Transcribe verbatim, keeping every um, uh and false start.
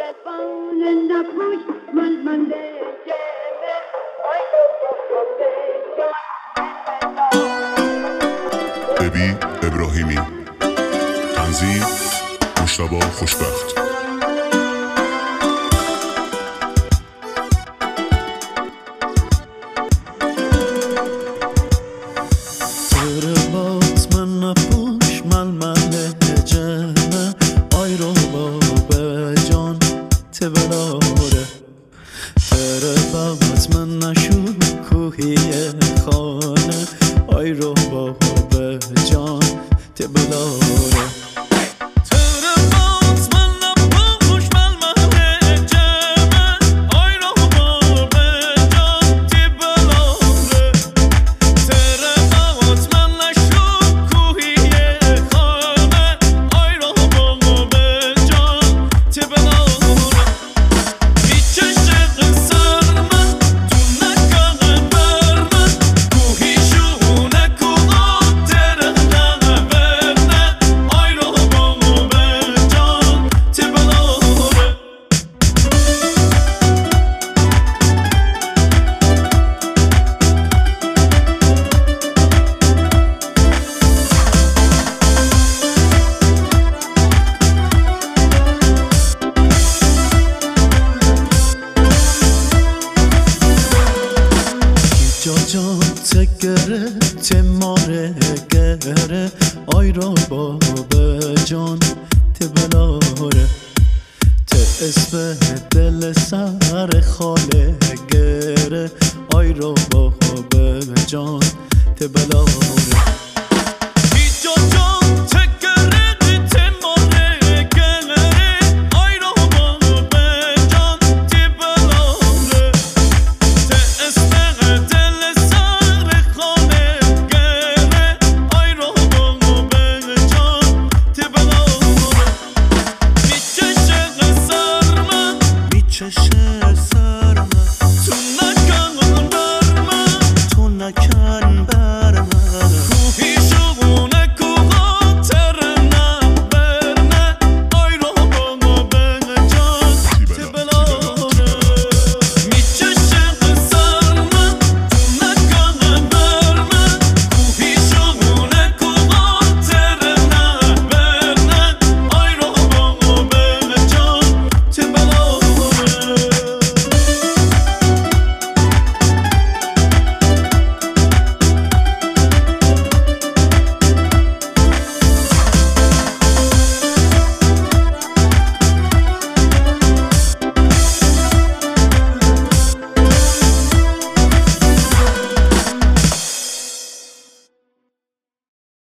ابی ابراهیمی. تنظیم مجتبی خوشبخت. بلاره تره بغت من نشو کوهی خانه آی رو با به جان ته بلاره جان تگره تماره گره آی را با به جان ته بلاره ته اسم دل سر خاله گره آی را با به جان ته بلاره